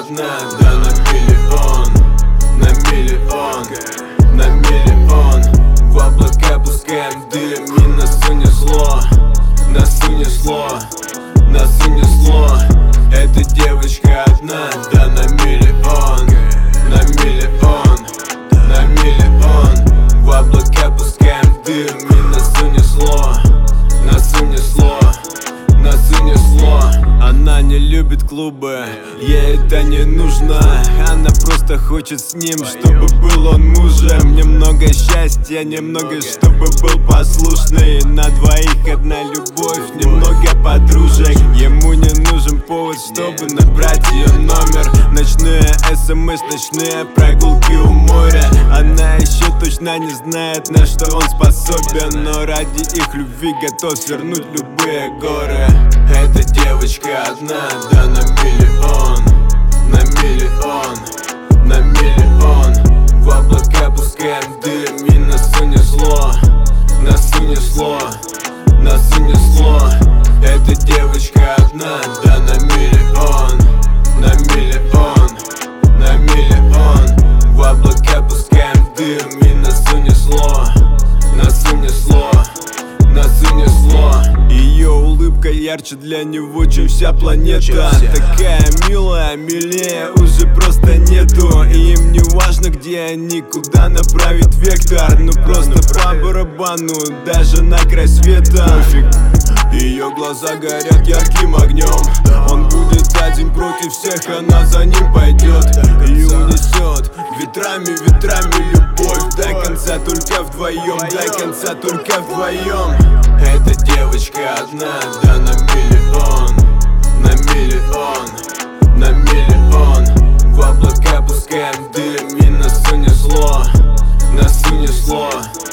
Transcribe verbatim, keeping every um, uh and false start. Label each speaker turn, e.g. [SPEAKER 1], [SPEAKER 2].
[SPEAKER 1] одна, да на миллион, на миллион, на миллион. В облака пускаем дым, и нас унесло, нас унесло, нас унесло. Эта девочка одна, да на миллион, на миллион, на миллион. В облака пускаем дым, и нас унесло, нас унесло, нас унесло. Она не любит клубы, ей это не нужно. Она просто хочет с ним, чтобы был он мужем. Немного счастья, немного, чтобы был послушный. На двоих одна любовь, немного подружек. Ему не нужен повод, чтобы набрать ее номер. Ночные смс, ночные прогулки у моря. Она еще точно не знает, на что он способен, но ради их любви готов свернуть любые горы. Эта девочка одна, да на миллион, на миллион, на миллион. В облака пускаем дым, и нас унесло, нас унесло, нас унесло. Эта девочка одна, да на миллион, на миллион, на миллион. В облака пускаем дым, и нас унесло, нас унесло, нас унесло. Ее улыбка ярче для него, чем вся планета. Такая милая, милее уже просто нету. И им не важно, где они, куда направить вектор. Ну просто по барабану, даже на край света. Пофиг. Ее глаза горят ярким огнем. Он будет один против всех, она за ним пойдет и унесет ветрами, ветрами любовь. До конца только вдвоем, до конца только вдвоем. Эта девочка одна, да на миллион, на миллион, на миллион. В облака пускаем дым, и нас унесло, нас унесло.